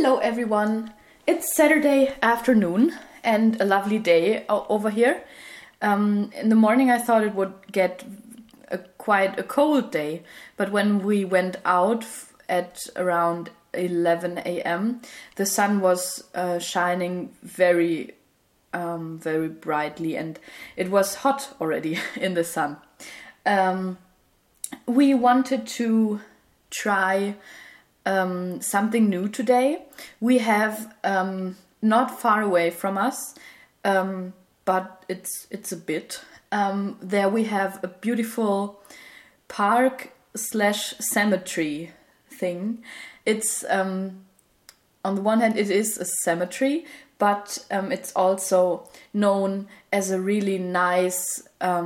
Hello everyone! It's Saturday afternoon and a lovely day over here. In the morning I thought it would get quite a cold day, but when we went out at around 11 a.m. the sun was shining very brightly and it was hot already in the sun. We wanted to try something new today. We have not far away from us, but it's a bit. There we have a beautiful park/cemetery thing. It's on the one hand it is a cemetery, but it's also known as a really nice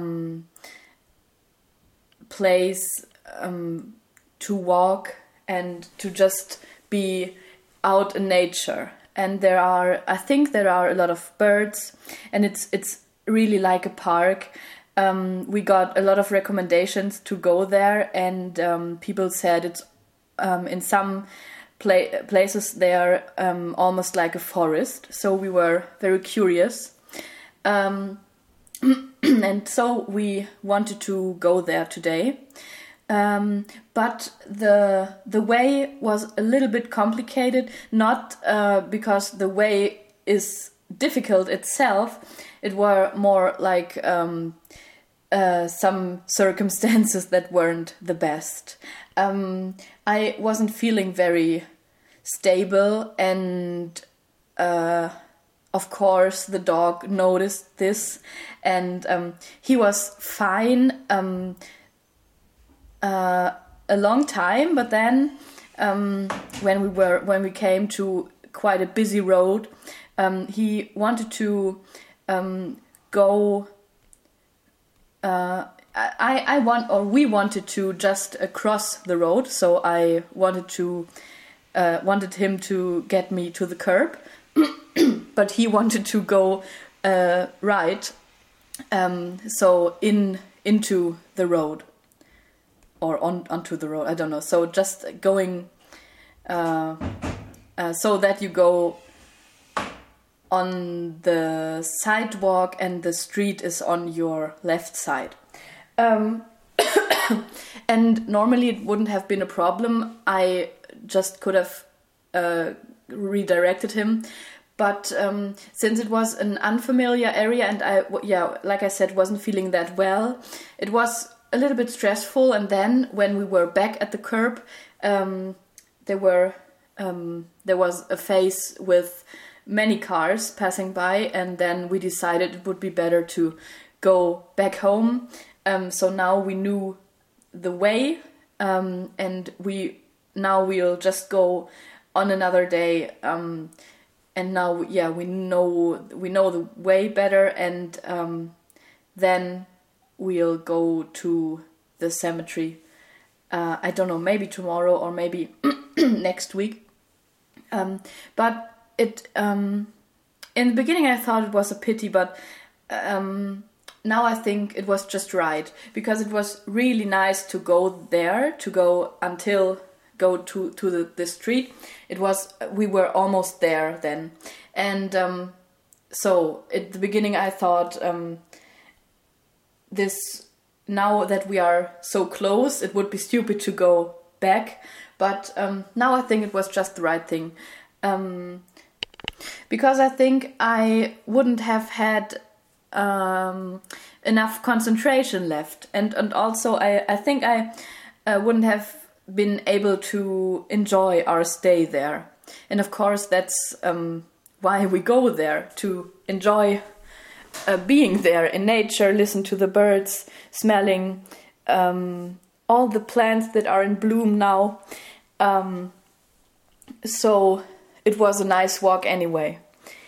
place to walk and to just be out in nature. And I think there are a lot of birds, and it's really like a park. We got a lot of recommendations to go there, and people said it's in some places they are almost like a forest. So we were very curious, and so we wanted to go there today. But the way was a little bit complicated, not because the way is difficult itself. It were more like some circumstances that weren't the best. I wasn't feeling very stable, and of course the dog noticed this, and he was fine a long time, but then when we came to quite a busy road, he wanted to go. We wanted to just cross the road, so I wanted him to get me to the curb, but he wanted to go right, so into the road. Or onto the road, I don't know. So just going, so that you go on the sidewalk and the street is on your left side. And normally it wouldn't have been a problem. I just could have redirected him. But since it was an unfamiliar area and like I said, wasn't feeling that well, it was a little bit stressful. And then when we were back at the curb, there was a phase with many cars passing by, and then we decided it would be better to go back home. So now we knew the way, and we'll just go on another day. And now we know the way better, and then we'll go to the cemetery. I don't know, maybe tomorrow or maybe next week. But it in the beginning I thought it was a pity, but now I think it was just right, because it was really nice to go there, to go to the street. We were almost there then, and so at the beginning I thought this, now that we are so close, it would be stupid to go back, but now I think it was just the right thing, because I think I wouldn't have had enough concentration left, and also I think I wouldn't have been able to enjoy our stay there. And of course that's why we go there, to enjoy being there in nature, listen to the birds, smelling all the plants that are in bloom now. So it was a nice walk anyway.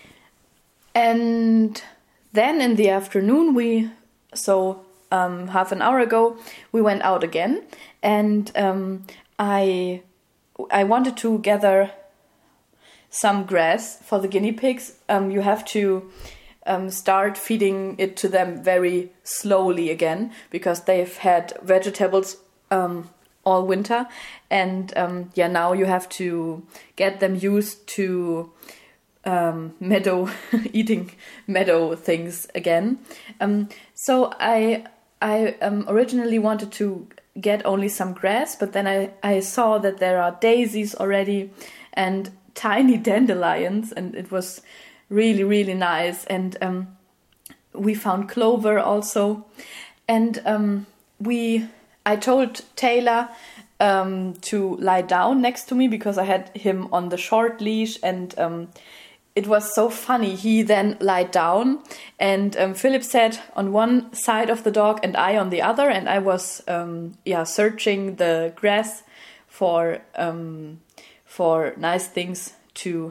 And then in the afternoon, half an hour ago, we went out again, and I wanted to gather some grass for the guinea pigs. You have to start feeding it to them very slowly again, because they've had vegetables all winter, and now you have to get them used to meadow eating meadow things again. So I originally wanted to get only some grass, but then I saw that there are daisies already and tiny dandelions, and it was really, really nice. And we found clover also, and I told Taylor to lie down next to me because I had him on the short leash, and it was so funny. He then lied down, and Philip sat on one side of the dog and I on the other, and I was searching the grass for nice things to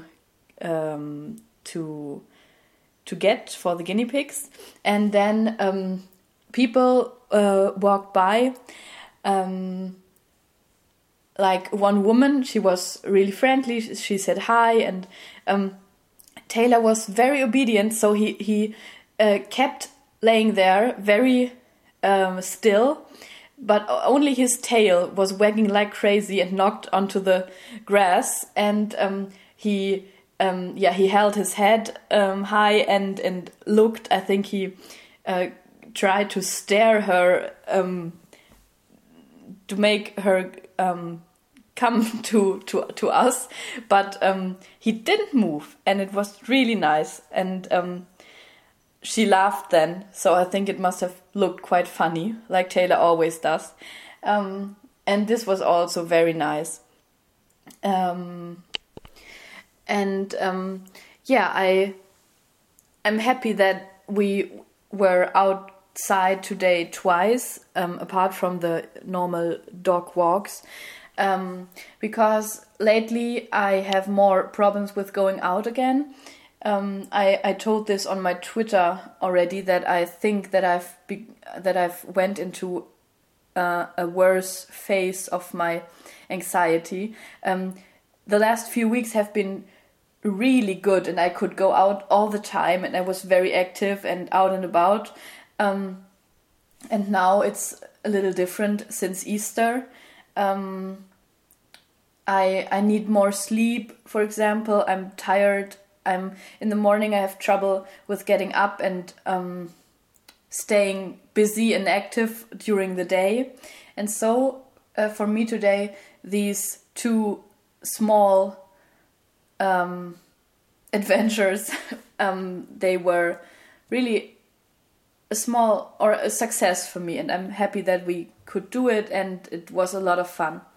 get for the guinea pigs. And then people walked by, like one woman. She was really friendly. She said hi, and Taylor was very obedient, so he kept laying there very still, but only his tail was wagging like crazy and knocked onto the grass. And he held his head high and looked. I think he tried to stare her to make her come to us, but he didn't move, and it was really nice. And she laughed then, so I think it must have looked quite funny, like Taylor always does. And this was also very nice. I'm happy that we were outside today twice, apart from the normal dog walks. Because lately I have more problems with going out again. I told this on my Twitter already, that I think that I've went into a worse phase of my anxiety. The last few weeks have been really good, and I could go out all the time, and I was very active and out and about. And now it's a little different since Easter. I need more sleep, for example. I'm tired. In the morning I have trouble with getting up and staying busy and active during the day. And so for me today, these two small adventures, they were really a success for me, and I'm happy that we could do it, and it was a lot of fun.